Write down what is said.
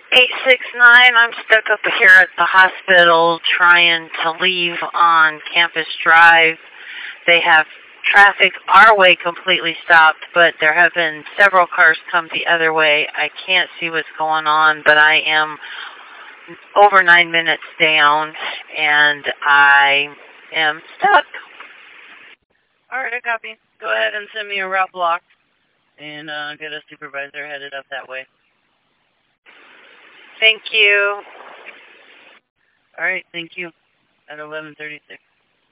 869, I'm stuck up here at the hospital trying to leave on Campus Drive. They have traffic our way completely stopped, but there have been several cars come the other way. I can't see what's going on, but I am over 9 minutes down, and I am stuck. All right, I copy. Go ahead and send me a route block and get a supervisor headed up that way. Thank you. All right, thank you. At 11:36.